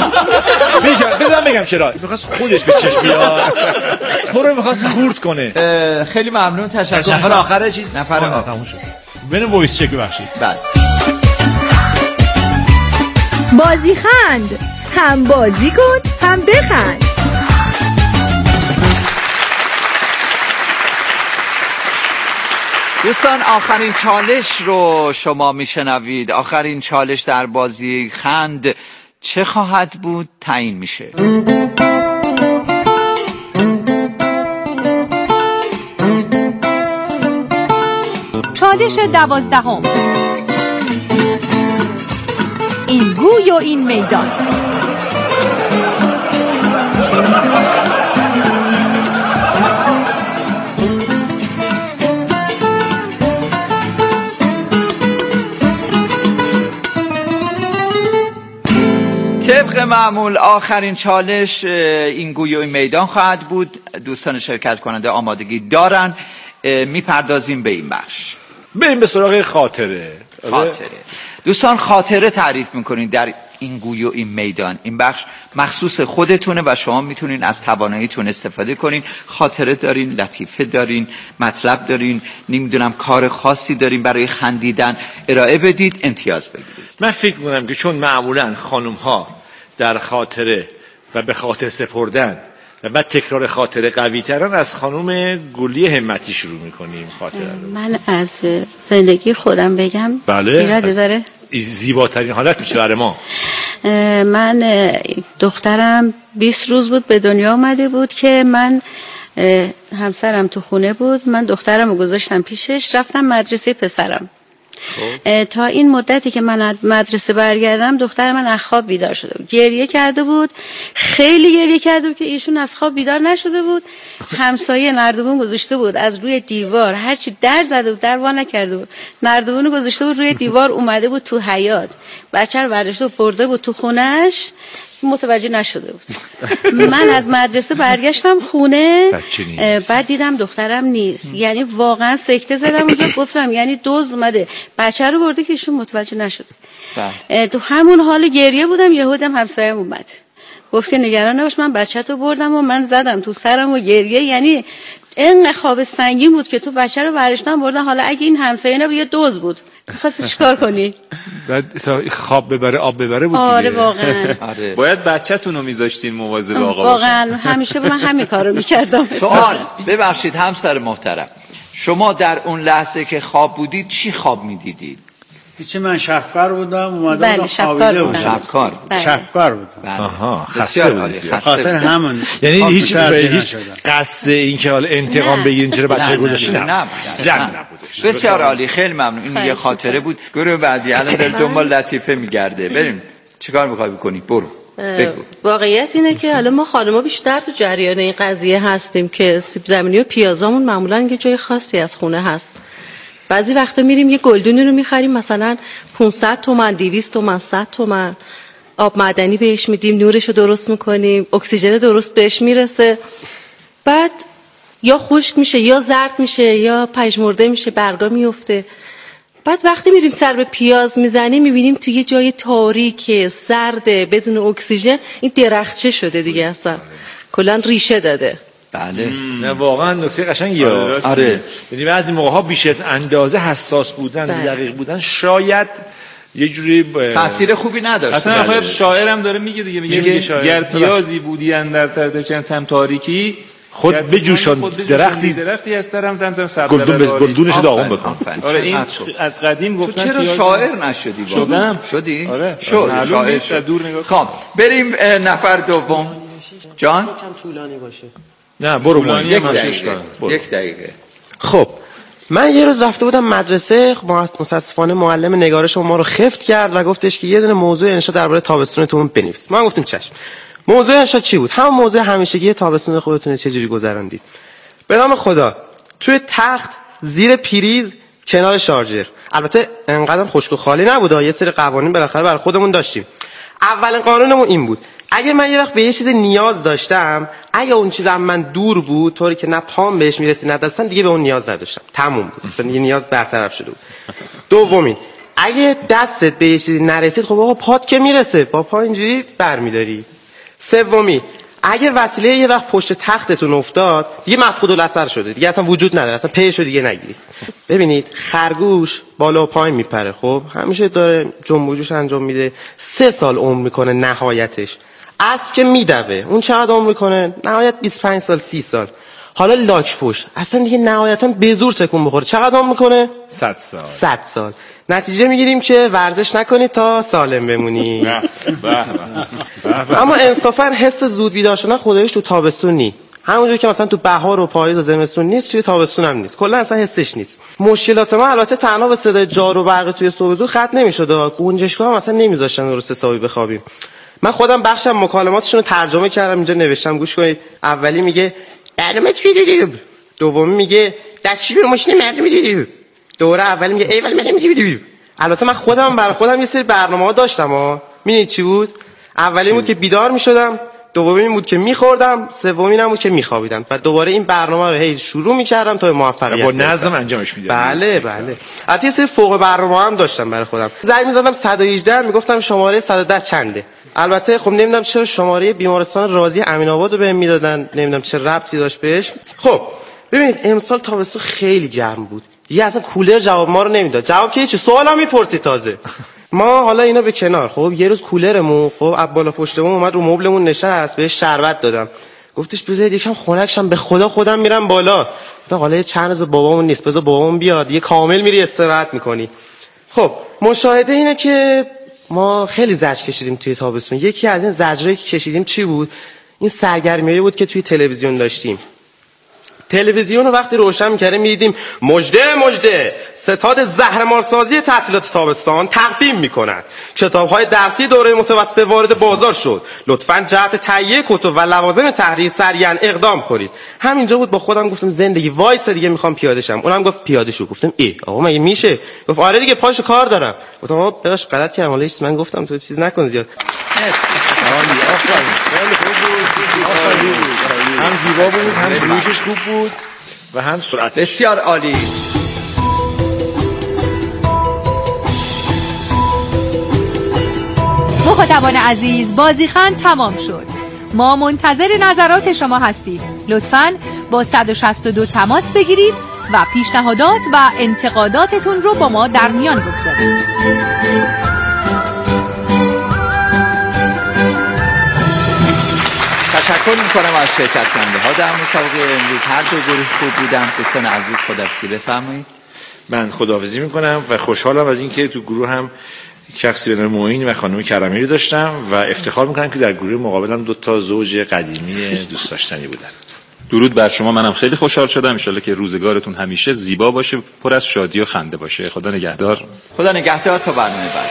بذارم بگم چرا میخواست خودش به چشم بیاد، تو رو میخواست خورد کنه. خیلی ممنون، تشکر. نفر آخره چیز نفر آخر تموم شد. بریم وایس چک ببخشید. بله. بازی خند، هم بازی کن هم بخند. دوستان آخرین چالش رو شما میشنوید. آخرین چالش در بازی خند چه خواهد بود تعیین میشه. چالش 12. این گوی و این میدان. طبق معمول آخرین چالش این گوی و این میدان خواهد بود. دوستان شرکت کننده آمادگی دارن. میپردازیم به این بخش. بریم به سراغ خاطره. دوستان خاطره تعریف میکنین در این گوی و این میدان. این بخش مخصوص خودتونه و شما میتونین از تواناییتون استفاده کنین. خاطره دارین، لطیفه دارین، مطلب دارین، نمیدونم کار خاصی دارین برای خندیدن، ارائه بدید، امتیاز بگیرید. من فکر میکنم که چون معمولا خانم ها در خاطره و به خاطر سپردن و بعد تکرار خاطره قوی ترن، از خانم گلی همتی شروع میکنیم خاطره رو. من از زندگی خودم بگم. بله. ایراد داره؟ زیباترین حالت میشه برای ما. من دخترم 20 روز بود به دنیا آمده بود که من همسرم تو خونه بود، من دخترم رو گذاشتم پیشش، رفتم مدرسه پسرم. تا این مدتی که من از مدرسه برگردم دختر من از خواب بیدار شده بود، گریه کرده بود، خیلی گریه کرده بود که ایشون از خواب بیدار نشده بود. همسایه نردبون گذاشته بود از روی دیوار، هرچی در زده بود در وا نکرده بود، نردبون گذاشته بود روی دیوار، اومده بود تو حیاط، بچه رو برداشته و برده بود تو خونش، متوجه نشده بود. من از مدرسه برگشتم خونه، بعد دیدم دخترم نیست. یعنی واقعا سکته زدم اونجا، گفتم یعنی دزد اومده بچه رو برده که ایشون متوجه نشد. تو همون حال گریه بودم، یهو دیدم همسایه‌م اومد گفت که نگران نباش من بچه‌تو بردم و من زدم تو سرم و گریه. یعنی این خواب سنگین بود که تو بچه رو برشتن بردن، حالا اگه این همسایه نبود یه دزد بود، می‌خواستی چیکار کنی؟ بعد خواب ببره آب ببره بود. آره واقعا. باید بچه‌تون رو می‌ذاشتین مواظب آقا باشه. واقعا همیشه من همین کارو می‌کردم. سوال، ببخشید همسر محترم، شما در اون لحظه که خواب بودید چی خواب می‌دیدید؟ هیچی، من شبکار بودم، اومدم بله، خوابیده بودم. شبکار بود. شبکار بودم. آها، خسته بود. خاطر همون. یعنی هیچ قصد این که حالا انتقام بگیرین چرا بچه گذاشتین؟ نه. بسیار عالی، خیلی ممنون. این یه خاطره بود. گروه بعدی الان در دنبال لطیفه میگرده. بریم. چیکار می‌خوای بکنی؟ برو. بگو. واقعیت اینه که حالا ما خانم‌ها بیشتر تو جریان این قضیه هستیم که سیب زمینی و پیازامون معمولاً یه جای خاصی از خونه هست. بعضی وقتا میریم یه گلدونی رو می‌خریم مثلا 500 تومان، 200 تومان، 100 تومان، آب معدنی بهش میدیم، نورش رو درست می‌کنیم، اکسیژن درست بهش میرسه، بعد یا خشک میشه یا زرد میشه یا پژمرده میشه، برگا میفته. بعد وقتی میریم سر به پیاز میزنیم میبینیم توی یه جای تاریک سرده بدون اکسیژن این درختچه شده دیگه، اصلا کلا ریشه داده. بله. نه واقعا نکته قشنگیه. آره. یعنی بعضی موقع‌ها بیش از اندازه حساس بودن، دقیق بودن شاید یه جوری تاثیر خوبی نداشت. اصلا خود شاعرم داره میگه دیگه، میگه گر پیازی بودی اندر تم تاریکی خود بجوشان درختی از درم تن سبز گلدونش داغون بکن. آره این از قدیم گفتن چرا شاعر نشدی؟ شدی؟ آره. شاعر شد. خب بریم نفر دوم. جان کم طولانی باشه. نه برو. یک دقیقه. خب من یه روز رفته بودم مدرسه، متاسفانه معلم نگارش ما رو خفت کرد و گفتش که یه دونه موضوع انشا درباره تابستونتون بنویس. ما گفتیم چشم. موضوع انشا چی بود؟ همون موضوع همیشگی تابستون خودتون چه جوری گذروندید. به نام خدا توی تخت زیر پریز کنار شارژر. البته انقدر خشک و خالی نبود، یه سری قوانین بالاخره برای خودمون داشتیم. اولین قانونمون این بود: اگه من یه وقت به یه چیز نیاز داشتم، اگه اون چیز از من دور بود طوری که نه پام بهش میرسید نه دستم، دیگه به اون نیاز نداشتم، تموم بود، اصلا یه نیاز برطرف شده بود. دومین، اگه دستت به یه چیزی نرسید خب آقا پات که میرسه، با پا اینجوری برمیداری. سومی، اگه وسیله یه وقت پشت تختتون افتاد دیگه مفقود الاثر شده، دیگه اصلا وجود نداره، اصلا پیشو دیگه نگیرید. ببینید خرگوش بالا و پایین میپره، خب همیشه داره جنب و جوش انجام میده، 3 سال عمر میکنه نهایتش. اسب که میدوه اون چقدر عمر میکنه؟ نهایت 25 سال 30 سال. حالا لاک پشت اصلا دیگه نهایتا به زور تکون بخوره چقدر عمر میکنه؟ 100 سال. 100 سال. نتیجه میگیریم که ورزش نکنید تا سالم بمونی. اما انصافا حس زود بیدار شدن خداییش تو تابستون نی. همونجوری که مثلا تو بهار و پاییز و زمستون نیست، توی تابستون هم نیست. کلا اصلا حسش نیست. مشکلات ما البته تنها به صدای جارو برق توی صبح زود ختم نمیشد. گنجشگاه هم اصلا نمیذاشتن درست حسابی بخوابیم. من خودم بخشم مکالماتشون رو ترجمه کردم، اینجا نوشتم، گوش کنید. اولی میگه برنامه چی دیدی؟ دومی میگه دستشوی ماشین مردم دیدی؟ دوره اولی میگه ای ولی من نمیدیدم. البته من خودم برای خودم یه سری برنامه‌ها داشتم ها. می‌بینید چی بود؟ اولی بود که بیدار می‌شدم، دومی بود که می‌خوردم، سومی بود که می‌خوابیدم و دوباره این برنامه رو هی شروع می‌کردم تا موفقیت با نظم انجامش میدادم. بله بله. البته یه سری فوق برنامه هم داشتم برای خودم. زنگ می‌زدم 118 میگفتم شماره 110 چنده. البته خب نمیدونم چرا شماره بیمارستان رازی امین‌آباد رو بهم میدادن، نمیدونم چه ربطی داشت بهش. خب ببینید امسال تابستون خیلی گرم بود. دیگه اصلا کولر جواب ما رو نمیداد. جواب که چی؟ سوالا میپرسید تازه. ما حالا اینا به کنار، خب یه روز کولرمون خب از بالا پشتمون اومد رو مبلمون نشست، بهش شربت دادم. گفتش بذارید یکم خنکشم، به خدا خودم میرم بالا. گفتم حالا یه چند روز بابامون نیست، بذار بابامون بیاد، یه کامل میری استراحت میکنی. خب مشاهده اینه که ما خیلی زجر کشیدیم توی تابستون. یکی از این زجرایی که کشیدیم چی بود؟ این سرگرمیایی بود که توی تلویزیون داشتیم. تلویزیون رو وقتی روشن می‌کردیم می‌دیدیم مژده ستاد زهرمارسازی تعطیلات تابستان تقدیم می‌کند. کتاب‌های درسی دوره متوسطه وارد بازار شد. لطفاً جهت تهیه کتب و لوازم تحریر سریعاً اقدام کنید. همینجا بود با خودم گفتم زندگی وایس دیگه می‌خوام پیاده شم. اونم گفت پیاده شو. گفتم آقا مگه میشه؟ گفت آره دیگه پاشو کار دارم. گفتم آقا بهش غلط کردم، حالا من گفتم تو چیز نکن زیاد. هم زیبا بود، هم جلوشش خوب بود و هم سرعت. بسیار عالی. مخاطبان عزیز، بازیخند تمام شد. ما منتظر نظرات شما هستیم. لطفاً با 162 تماس بگیرید و پیشنهادات و انتقاداتتون رو با ما در میان بگذارید. تشکر میکنم از شرکت کننده ها در مسابقه امروز. هر دو گروه خوب بودن. دوستان عزیز خداحافظی بفرمایید. من خداحافظی میکنم و خوشحالم از اینکه تو گروه هم شخصی به نام معین و خانم کرمی رو داشتم و افتخار میکنم که در گروه مقابلم 2 زوج قدیمی دوست داشتنی بودن. درود بر شما. منم خیلی خوشحال شدم. ان شاءالله که روزگارتون همیشه زیبا باشه، پر از شادی و خنده باشه. خدا نگهدار. خدا نگهدار تا برنامه بعد.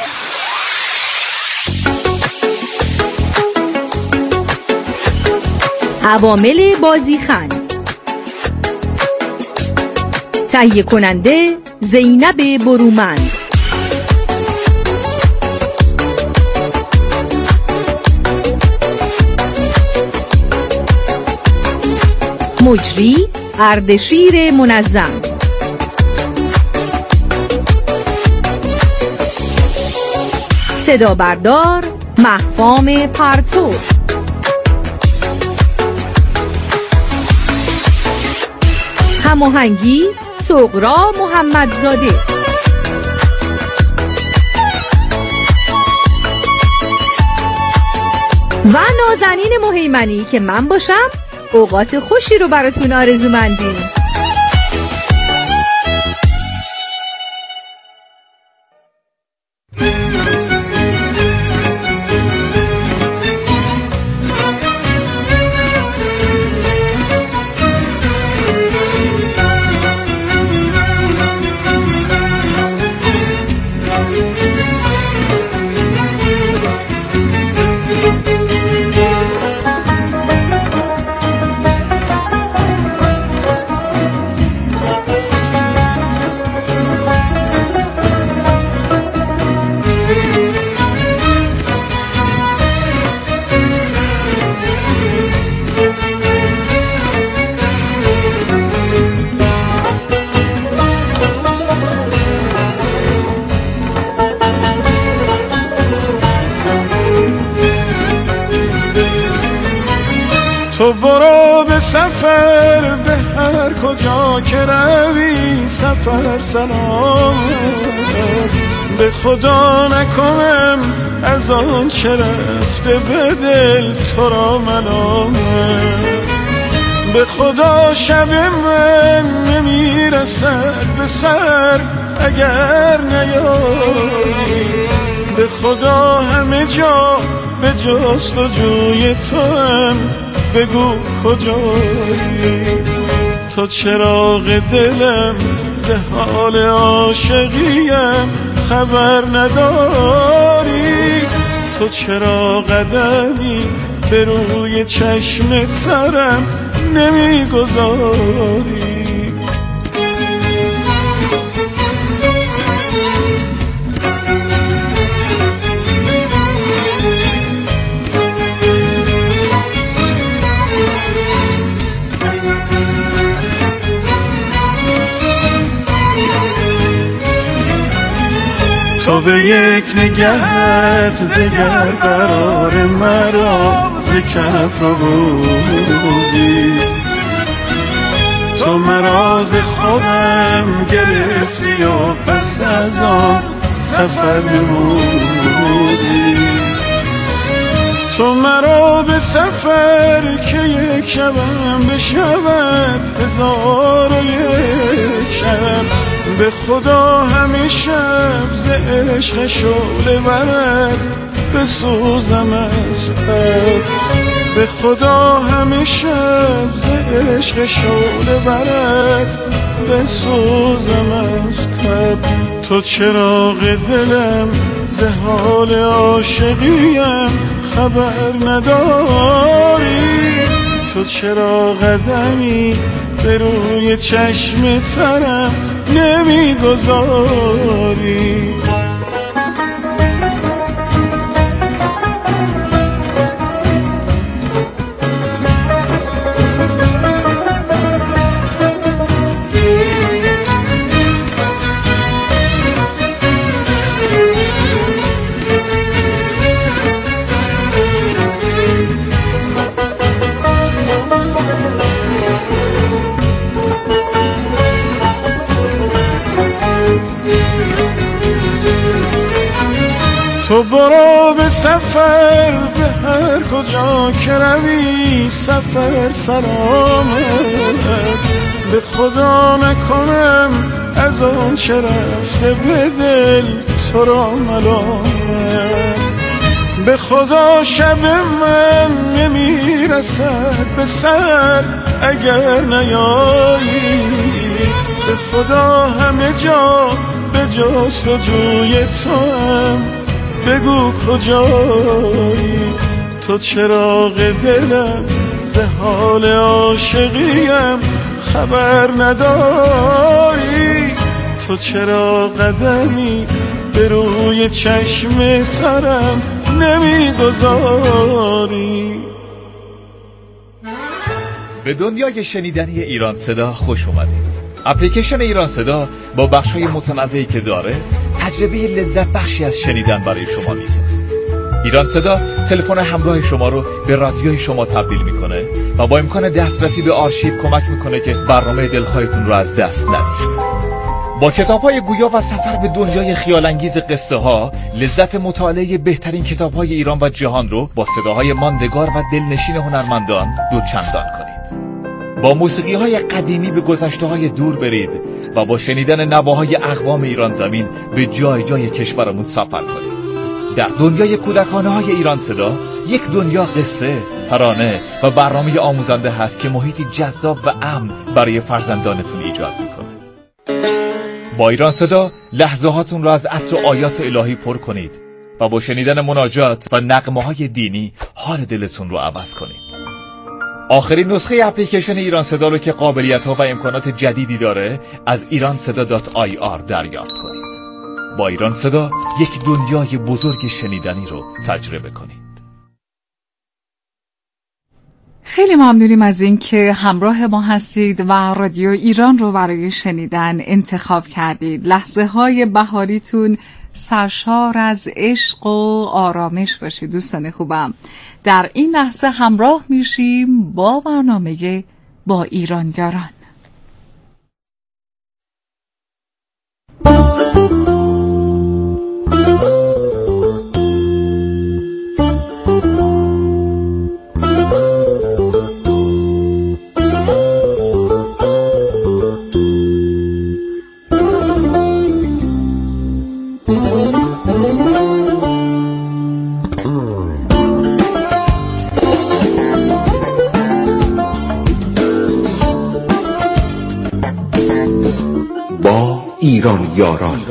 عوامل بازیخند. تهیه کننده زینب برومند. مجری اردشیر منظم. صدا بردار مهفام پرتو. هماهنگی سغرا محمدزاده. و نازنین مهیمنی که من باشم اوقات خوشی رو براتون آرزومندیم. تو برو به سفر به هر کجا که روی سفر سلامت، به خدا نکنم از آن چه رفته به دل تو را ملامت، به خدا شب من نمیرسد به سر اگر نیایی، به خدا همه جا به جستجوی تو هم بگو کجایی، تو چراغ دلم ز حال عاشقیم خبر نداری، تو چرا قدمی به روی چشم ترم نمیگذاری. تو به یک نگهت دگر قرار مرا ز کف رو بودی، تو مرا ز خودم گرفتی و پس از آن سفر نمودی، تو مرا به سفر که یک شبم بشود 1001 شب، به خدا همه شب ز عشق شعله برد بسوزم از تب، به خدا همه شب ز عشق شعله برد بسوزم از تب، تو چراغ دلم ز حال عاشقیم خبر نداری، تو چرا قدمی به روی چشم ترم نمیگذاری. تو برو به سفر به هر کجا که روی سفر سلامت، به خدا نکنم از آن چه رفته به دل تو را ملامت، به خدا شب من نمیرسد به سر اگر نیایی، به خدا همه جا به جستجوی تو هم بگو کجایی، تو چراغ دلم ز حال عاشقیم خبر نداری، تو چرا قدمی به روی چشم ترم نمیگذاری. به دنیای شنیدنی ایران صدا خوش اومدید. اپلیکیشن ایران صدا با بخش‌های متنوعی که داره تجربه لذت بخشی از شنیدن برای شما میسازه. ایران صدا تلفن همراه شما رو به رادیوی شما تبدیل میکنه و با امکان دسترسی به آرشیو کمک میکنه که برنامه دلخواهتون رو از دست ندید. با کتاب‌های گویا و سفر به دنیای خیال‌انگیز قصه ها، لذت مطالعه بهترین کتاب‌های ایران و جهان رو با صداهای ماندگار و دلنشین هنرمندان دوچندان کنید. با موسیقی‌های قدیمی به گذشته‌های دور برید و با شنیدن نواهای اقوام ایران زمین به جای جای کشورمون سفر کنید. در دنیای کودکانه‌های ایران صدا، یک دنیا قصه، ترانه و برنامه آموزنده هست که محیطی جذاب و امن برای فرزندانتون ایجاد میکنه. با ایران صدا لحظه هاتون را از عطر آیات الهی پر کنید و با شنیدن مناجات و نغمه‌های دینی حال دلتون رو عوض کنید. آخرین نسخه اپلیکیشن ایران صدا رو که قابلیت‌ها و امکانات جدیدی داره از iranseda.ir دریافت کنید. با ایران صدا یک دنیای بزرگ شنیدنی رو تجربه کنید. خیلی ممنونیم از این که همراه ما هستید و رادیو ایران رو برای شنیدن انتخاب کردید. لحظه های بهاریتون سرشار از عشق و آرامش باشید دوستان خوبم. در این لحظه همراه میشیم با برنامه با ایرانیاران. ایرانیاران.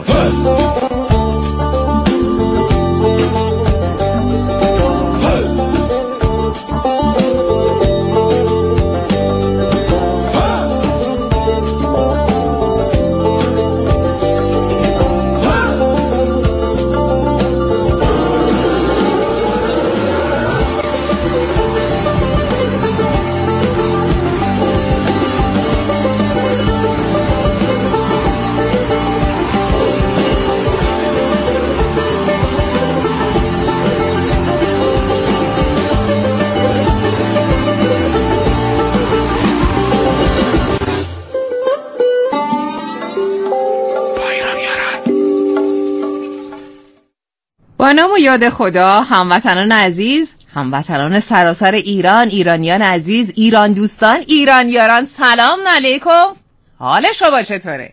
با نام و یاد خدا، هموطنان عزیز، هموطنان سراسر ایران، ایرانیان عزیز، ایران دوستان، ایرانیاران، سلام علیکم. حال شما چطوره؟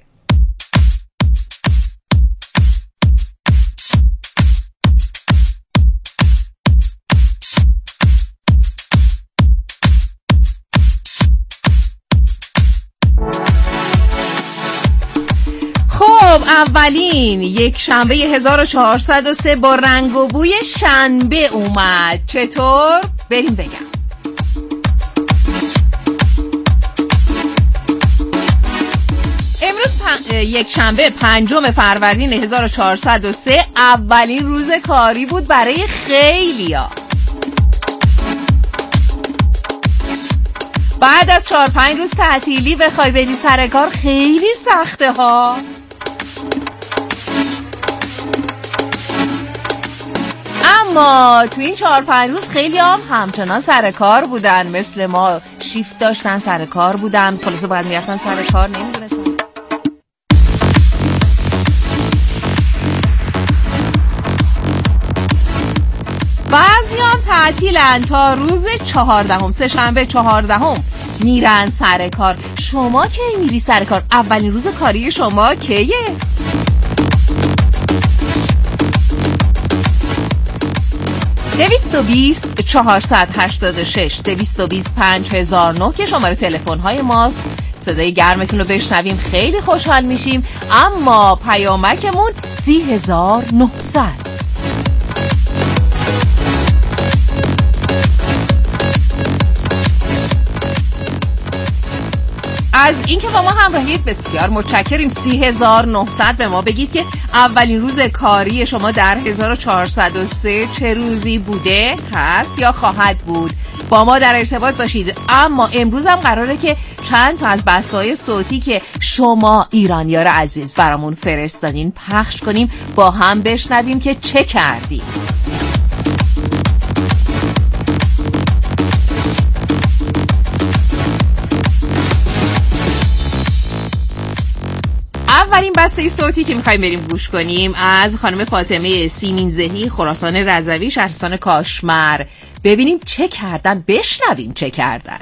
اولین یک شنبه 1403 با رنگ و بوی شنبه اومد. چطور؟ بریم بگم. امروز یک شنبه 5 فروردین 1403 اولین روز کاری بود برای خیلیا. بعد از 4-5 روز تعطیلی بخوای بری سر کار خیلی سخته ها. اما تو این 4-5 روز خیلی همچنان سر کار بودن، مثل ما شیفت داشتن، سر کار بودن، خلاصه باید میرفتن سر کار، نمیدونستن. بعضی هم تعطیلن تا روز 14، سه شنبه 14 میرن سر کار. شما کی میری سر کار؟ اولین روز کاری شما کیه؟ 220 486 220 5009 که شماره تلفن های ماست. صدای گرمتون رو بشنویم خیلی خوشحال میشیم. اما پیامکمون 30900. از اینکه با ما همراهید بسیار متشکریم. 30900 به ما بگید که اولین روز کاری شما در 1403 چه روزی بوده، هست یا خواهد بود. با ما در ارتباط باشید. اما امروز هم قراره که چند تا از بسته‌های صوتی که شما ایرانیار عزیز برامون فرستادین پخش کنیم، با هم بشنویم که چه کردیم. اولین بسته صوتی که میخوایم بریم گوش کنیم از خانم فاطمه سیمینزهی، خراسان رضوی، شهرستان کاشمر. ببینیم چه کردن، بشنویم چه کردن.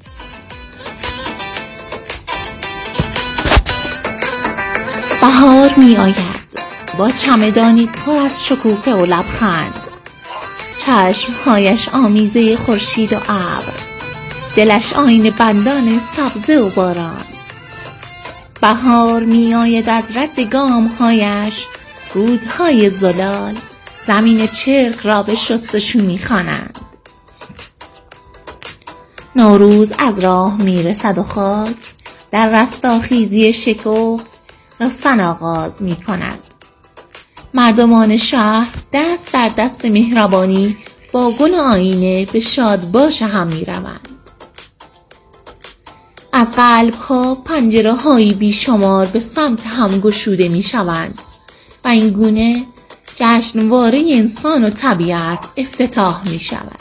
بهار می آید با چمدانی پر از شکوفه و لبخند، چشمهایش آمیزه خورشید و ابر، دلش آینه بندان سبزه و باران. بهار می آید از رد گامهایش، رودهای زلال زمین چرک را به شستشو می خوانند. نوروز از راه می رسد و خاک در رستاخیزی شکوه رستن آغاز می کند. مردمان شهر دست در دست مهربانی با گل آینه به شادباش هم می روند. از قلب‌ها پنجره‌هایی بیشمار به سمت هم گشوده می‌شوند و این گونه جشنواره انسان و طبیعت افتتاح می شود.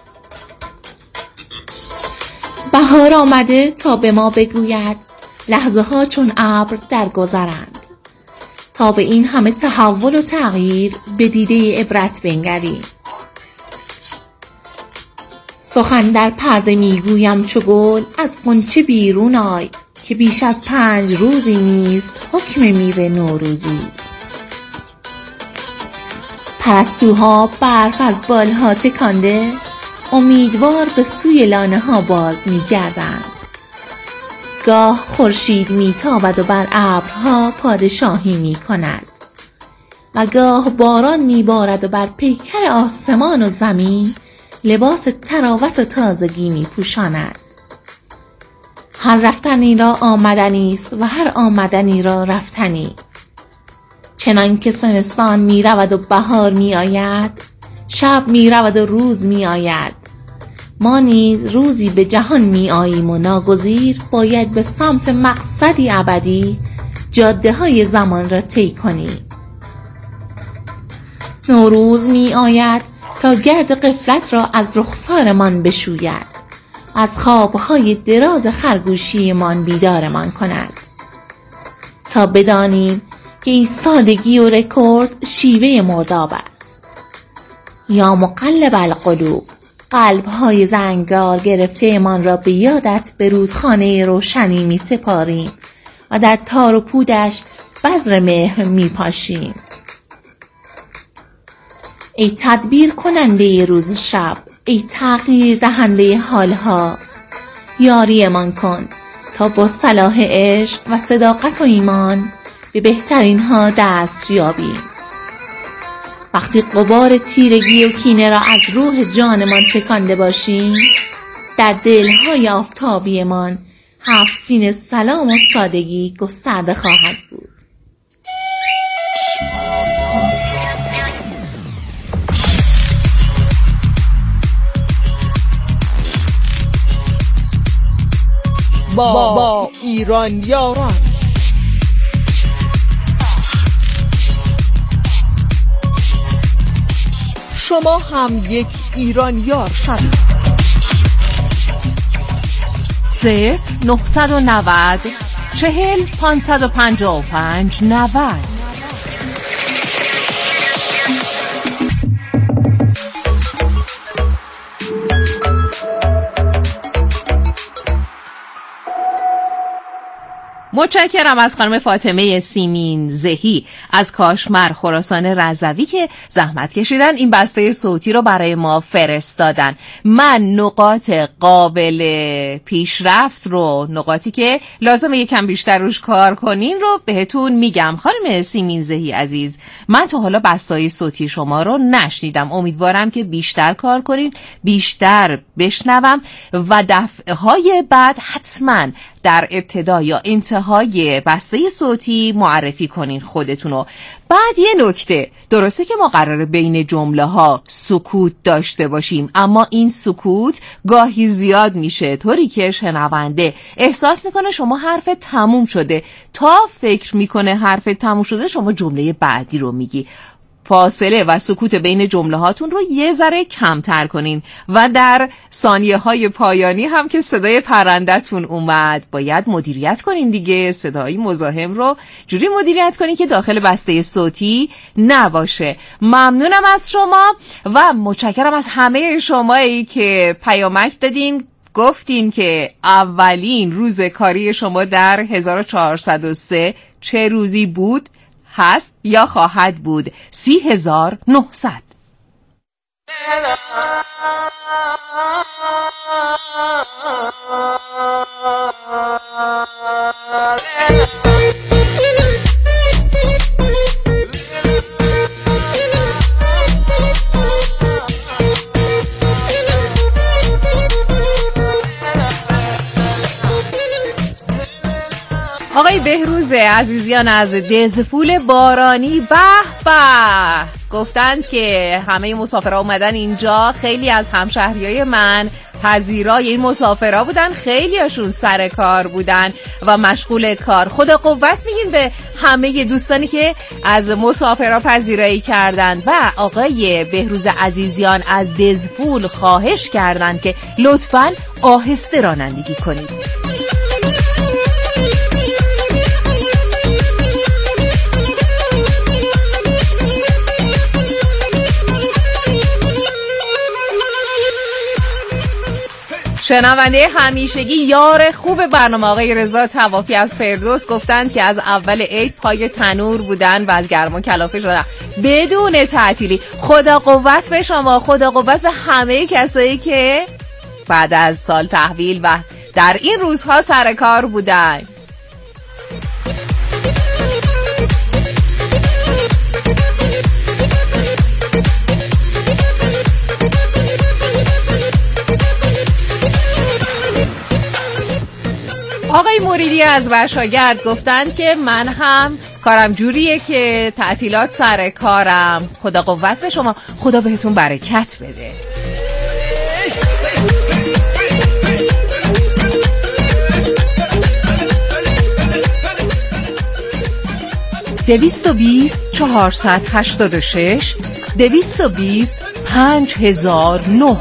بهار آمده تا به ما بگوید لحظه ها چون ابر درگذرند، تا به این همه تحول و تغییر به دیده عبرت بنگریم. سخن در پرده میگویم چو گل، از غنچه بیرون آی که بیش از 5 روزی نیست حکم میوه نوروزی. پرستوها برف از بالها تکانده، امیدوار به سوی لانه ها باز میگردند. گاه خورشید میتابد و بر ابرها پادشاهی میکند و گاه باران میبارد و بر پیکر آسمان و زمین لباس تراوت و تازگی میپوشاند. هر رفتنی را آمدنی است و هر آمدنی را رفتنی. چنان که زمستان میرود و بهار میآید، شب میرود و روز میآید، ما نیز روزی به جهان میآییم و ناگزیر باید به سمت مقصدی ابدی جاده های زمان را طی کنیم. نوروز میآید تا گرد غفلت را از رخسارمان بشوید، از خوابهای دراز خرگوشیمان بیدارمان کند، تا بدانیم که ایستادگی و رکورد شیوه مرداب است. یا مقلب القلوب، قلب‌های زنگار گرفته من را به یادت به رودخانه روشنی می سپاریم و در تار و پودش بذر مهر می پاشیم. ای تدبیر کننده روز شب، ای تغییر دهنده حالها، یاری من کن تا با صلاح عشق و صداقت و ایمان به بهترین ها دست یابیم. وقتی غبار تیرگی و کینه را از روح جانمان تکانده باشیم، در دلهای آفتابیمان 7 سین سلام و سادگی گسترده خواهد بود. با ایران یاران شما هم یک ایران یار شدید. 0990 40 555 90. متشکرم از خانم فاطمه سیمین زهی از کاشمر خراسان رضوی که زحمت کشیدن این بسته صوتی رو برای ما فرستادن. من نقاط قابل پیشرفت رو، نقاطی که لازمه یکم بیشتر روش کار کنین رو بهتون میگم. خانم سیمین زهی عزیز، من تا حالا بسته‌های صوتی شما رو نشنیدم. امیدوارم که بیشتر کار کنین، بیشتر بشنوم و دفعه‌های بعد حتماً در ابتدا یا انتهای بسته صوتی معرفی کنین خودتونو. بعد یه نکته، درسته که ما قراره بین جمله ها سکوت داشته باشیم، اما این سکوت گاهی زیاد میشه طوری که شنونده احساس میکنه شما حرف تموم شده، تا فکر میکنه حرف تموم شده شما جمله بعدی رو میگی. فاصله و سکوت بین جمله هاتون رو یه ذره کمتر کنین و در ثانیه های پایانی هم که صدای پرنده‌تون اومد باید مدیریت کنین دیگه. صدای مزاحم رو جوری مدیریت کنین که داخل بسته صوتی نباشه. ممنونم از شما و متشکرم از همه شمایی که پیامک دادین، گفتین که اولین روز کاری شما در 1403 چه روزی بود، هست یا خواهد بود. 30,900. آقای بهروز عزیزیان از دزفول بارانی، به به، گفتند که همه مسافرها اومدن اینجا. خیلی از همشهریای من پذیرای این مسافرها بودن، خیلی هاشون سر کار بودن و مشغول کار. خدا قوت میگیم به همه دوستانی که از مسافرها پذیرایی کردن و آقای بهروز عزیزیان از دزفول خواهش کردن که لطفاً آهسته رانندگی کنید. شنونده همیشگی یار خوب برنامه آقای رضا طوافی از فردوس گفتند که از اول عید پای تنور بودن و از گرما کلافه شدن بدون تعطیلی. خدا قوت به شما، خدا قوت به همه کسایی که بعد از سال تحویل و در این روزها سر کار بودن. آقای موریدی از ورشاگرد گفتند که من هم کارم جوریه که تعطیلات سر کارم. خدا قوت به شما، خدا بهتون برکت بده. 220-486 220-5009.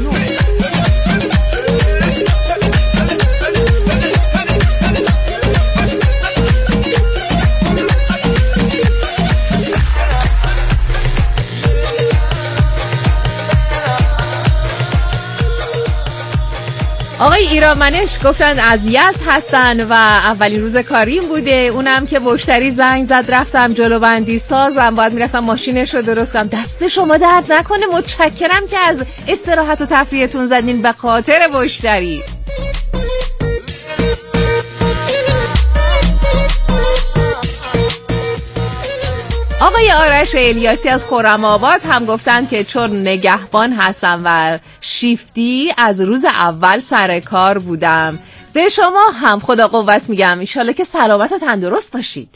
آقای ایرانمنش گفتن از یزد هستن و اولین روز کاریم بوده، اونم که مشتری زنگ زد رفتم جلو بندی سازم، باید میرفتم ماشینش رو درست کنم. دست شما درد نکنه، متشکرم که از استراحت و تفریحتون زدین به خاطر مشتری. آقای آرش الیاسی از خرم‌آباد هم گفتن که چون نگهبان هستم و شیفتی از روز اول سر کار بودم. به شما هم خدا قوت میگم، انشالله که سلامت و تندرست باشید.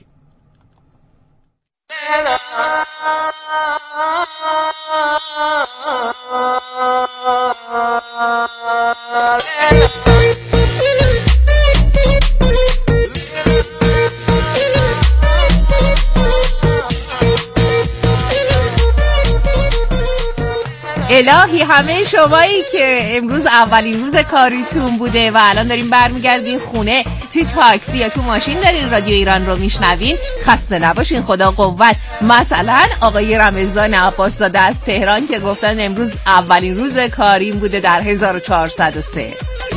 الهی همه شمایی که امروز اولین روز کاریتون بوده و الان دارین برمیگردین خونه، توی تاکسی یا تو ماشین دارین رادیو ایران رو میشنوین، خسته نباشین، خدا قوت. مثلا آقای رمضان عباس زاده از تهران که گفتن امروز اولین روز کاریم بوده در 1403.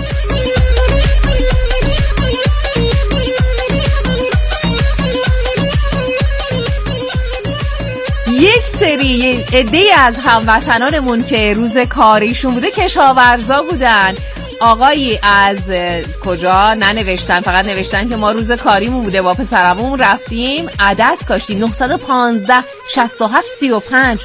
یک سری عده‌ای از هموطنانمون که روز کاریشون بوده کشاورزا بودن. آقایی از کجا ننوشتن، فقط نوشتن که ما روز کاریمون بوده با پسرمون رفتیم عدس کاشتیم. 915 67 35.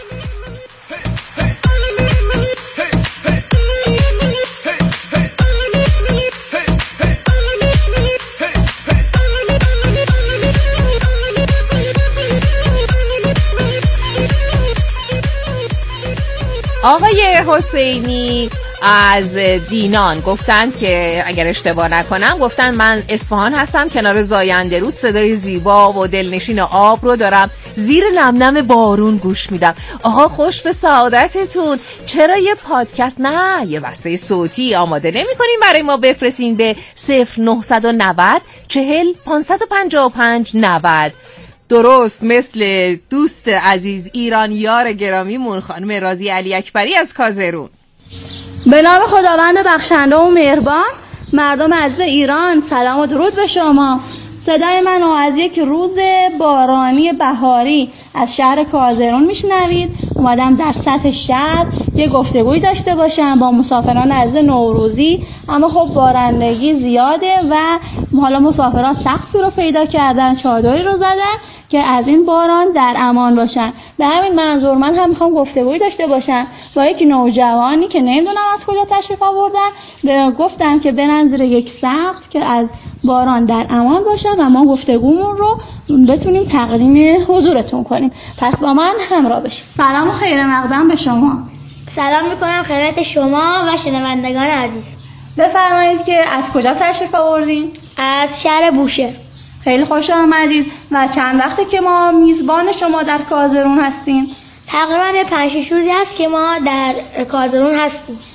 آقای حسینی از دینان گفتند که اگر اشتباه نکنم گفتن من اصفهان هستم، کنار زاینده رود، صدای زیبا و دلنشین آب رو دارم، زیر نمنم بارون گوش میدم. آها خوش به سعادتتون. چرا یه پادکست نه یه وصله صوتی آماده نمی کنیم برای ما بفرستین به 0990 40 555 90؟ درست مثل دوست عزیز ایرانیار گرامیمون خانم رازی علی اکبری از کازرون. به نام خداوند بخشنده و مهربان، مردم عزیز ایران، سلام و درود به شما. صدای من از یک روز بارانی بهاری از شهر کازرون میشنوید. اومدم در سطح شهر یه گفتگوی داشته باشم با مسافران عزیز نوروزی، اما خب بارندگی زیاده و حالا مسافران سقفی رو پیدا کردن، چادری رو زدن که از این باران در امان باشن. به همین منظور من هم میخوام گفتگوی داشته باشم با یک نوجوانی که نمیدونم از کجا تشریف آوردن. گفتم که برن زیر یک سقف که از باران در امان باشن و ما گفتگومون رو بتونیم تقدیم حضورتون کنیم. پس با من همراه بشید. سلام و خیر مقدم به شما. سلام میکنم خدمت شما و شنوندگان عزیز. بفرمایید که از کجا تشریف آوردین؟ از شهر بوشهر. خیلی خوش آمدید. و چند وقته که ما میزبان شما در کازرون هستیم؟ تقریبا 5-6 روزی هست که ما در کازرون هستیم.